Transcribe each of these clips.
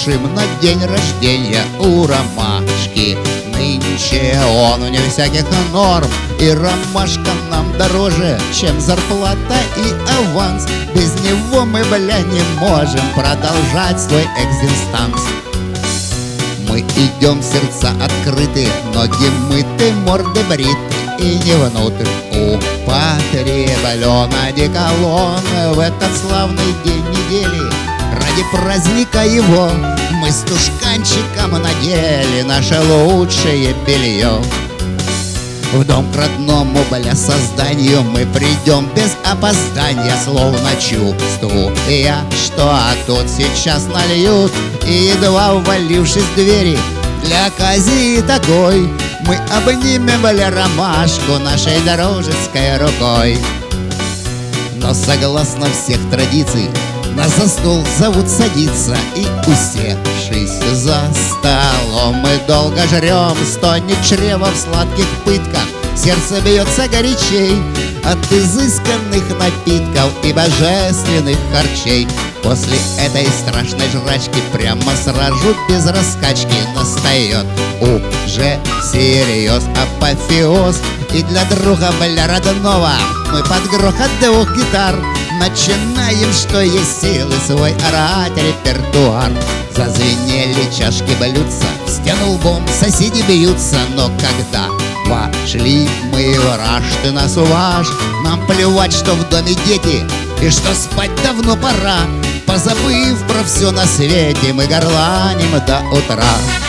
спешим на день рождения у ромашки. Нынче он вне всяких норм, и ромашка нам дороже, чем зарплата и аванс. Без него мы, бля, не можем продолжать свой экзистанс. Мы идем, сердца открыты, ноги мыты, морды бриты, и не внутрь употреблен одеколон. В этот славный день недели ради праздника его мы с тушканчиком надели наше лучшее белье. В дом к родному, бля, созданию мы придем без опоздания, словно чувствуя, что тут сейчас нальют. И едва ввалившись в двери для оказии такой, мы обнимем, бля, ромашку нашей дружеской рукой. Но согласно всех традиций нас за стол зовут садиться, и, усевшись за столом, мы долго жрем, стонет чрево в сладких пытках. Сердце бьется горячей от изысканных напитков и божественных харчей. После этой страшной жрачки прямо сразу без раскачки настает уже всерьез апофеоз. И для друга, бля, родного мы под грохот двух гитар начинаем, что есть силы, свой орать репертуар. Зазвенели чашки блюдца, в стену лбом соседи бьются. Но когда вошли мы в раж, ты нас уваж, нам плевать, что в доме дети и что спать давно пора. Позабыв про все на свете, мы горланим до утра.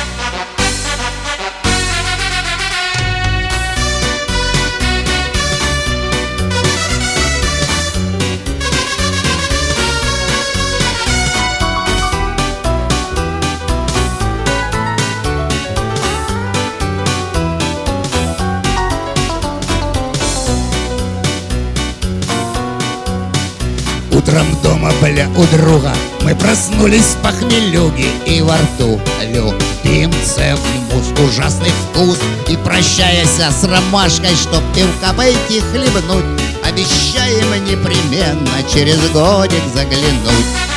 Утром дома, бля, у друга мы проснулись с похмелюги, и во рту любимцем мус, ужасный вкус. И прощаясь с ромашкой, чтоб пивка пойти хлебнуть, обещаем непременно через годик заглянуть.